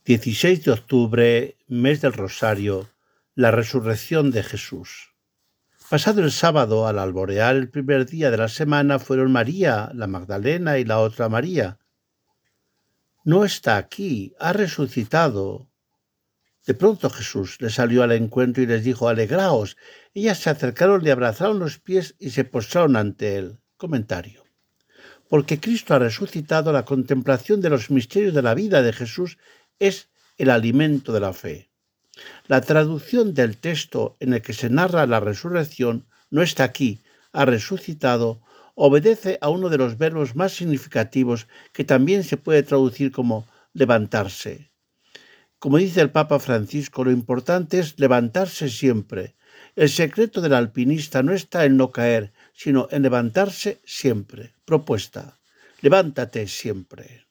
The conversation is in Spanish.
16 de octubre, mes del Rosario, la resurrección de Jesús. Pasado el sábado, al alborear el primer día de la semana, fueron María, la Magdalena, y la otra María. No está aquí, ha resucitado. De pronto Jesús les salió al encuentro y les dijo: «Alegraos». Ellas se acercaron, le abrazaron los pies y se postraron ante él. Comentario. Porque Cristo ha resucitado, la contemplación de los misterios de la vida de Jesús es el alimento de la fe. La traducción del texto en el que se narra la resurrección, no está aquí, ha resucitado, obedece a uno de los verbos más significativos que también se puede traducir como levantarse. Como dice el Papa Francisco, lo importante es levantarse siempre. El secreto del alpinista no está en no caer, sino en levantarse siempre. Propuesta: levántate siempre.